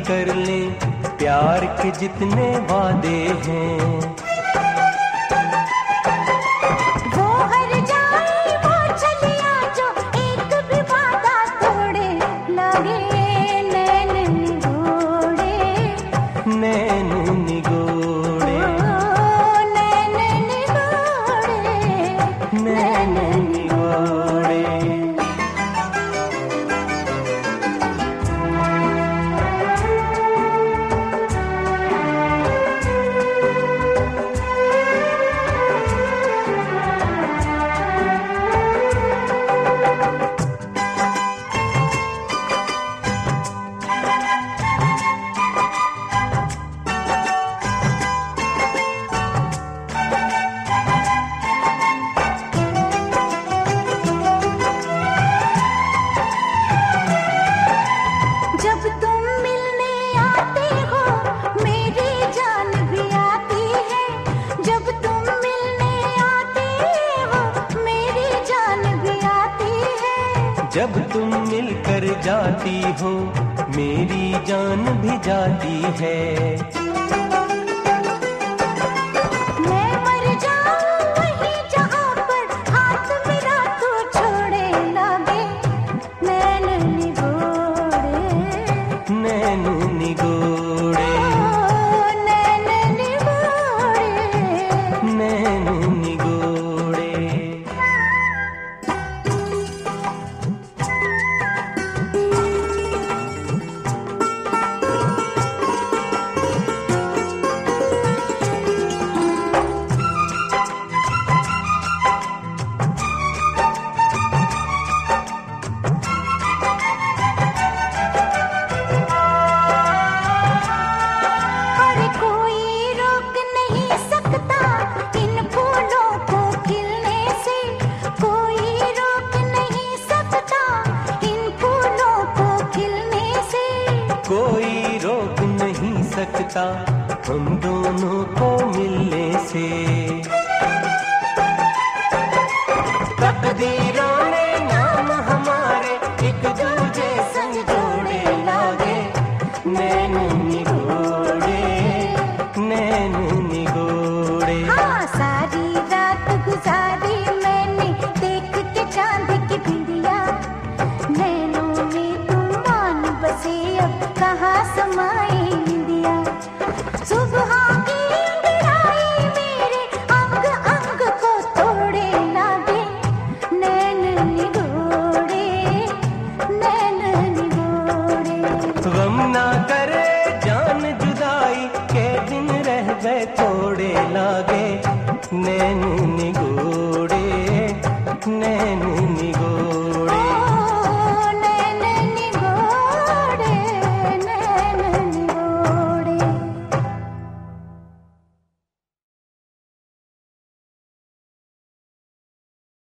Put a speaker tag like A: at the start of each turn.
A: कर लें प्यार के जितने वादे हैं।
B: वो हर जाए वो चलिया जो एक भी वादा तोड़े, लगे नैन निगोड़े,
A: नैन निगोड़े,
B: नैन निगोड़े,
A: नैन निगोड़े।
B: जब तुम मिलने आते हो मेरी जान भी आती है, जब तुम मिलने आते हो मेरी जान भी आती है।
A: जब तुम मिलकर जाती हो मेरी जान भी जाती है।
B: मैं मर जाऊं वहीं जहां पर हाथ मेरा तू छोड़े, लगे नैन निगोड़े,
A: नैन निगोड़े,
B: नैन निगोड़े।
A: नैन निगोड़े।
B: और कोई रोक नहीं सकता इन फूलों को खिलने से, कोई रोक नहीं सकता इन फूलों को खिलने से।
A: कोई रोक नहीं सकता हम दोनों को मिलने से। तकदीरों ने नाम हमारे एक दूजे संग जोड़े, लागे नैन निगोड़े, नैन निगोड़े।
B: हाँ, सारी रात गुजारी मैंने देख के चांद की बिंदिया, नैनों में तुम मान बसे अब कहाँ समाए निंदिया। सुबह की अंगड़ाई मेरे अंग अंग को तोड़े, लागे नैन निगोड़े, नैन निगोड़े।
A: गम ना करे जान जुदाई के दिन रह गए थोड़े, लागे नैन निगोड़े, नैन निगोड़े।